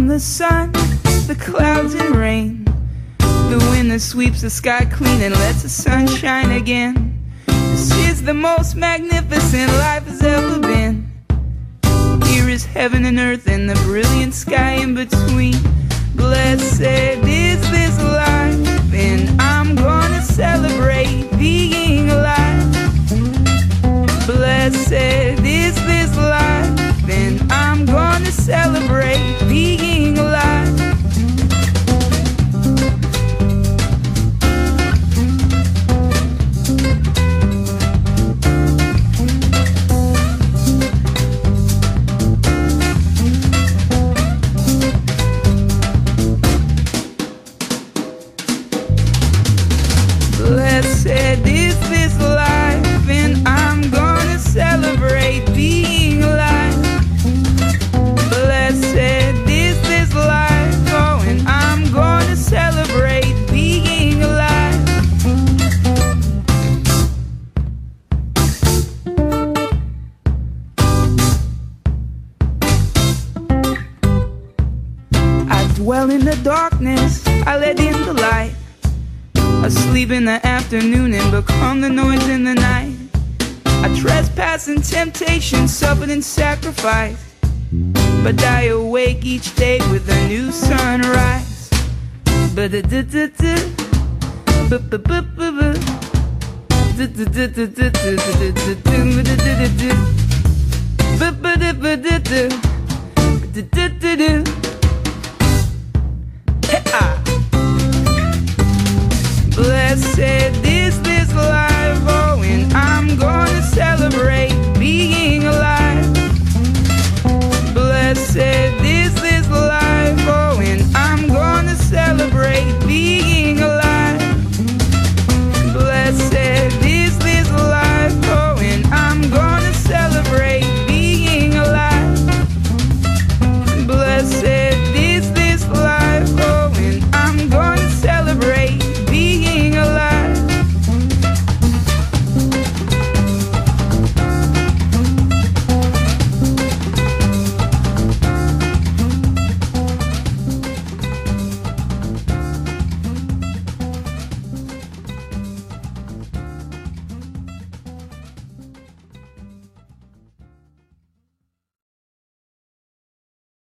I'm the sun, the clouds and rain, the wind that sweeps the sky clean and lets the sun shine again. This is the most magnificent life has ever been. Here is heaven and earth and the brilliant sky in between. Blessed is this life, and I'm gonna celebrate being alive. Blessed is this life, and I'm gonna celebrate being alive. Blessed is this life, and I'm gonna celebrate being alive. Blessed is this life, oh, and I'm gonna celebrate being alive. I dwell in the darkness, I let in the light. Asleep in the afternoon and become the noise in the night. I trespass in temptation, suffered in sacrifice, but die awake each day with a new sunrise. Blessed is this life.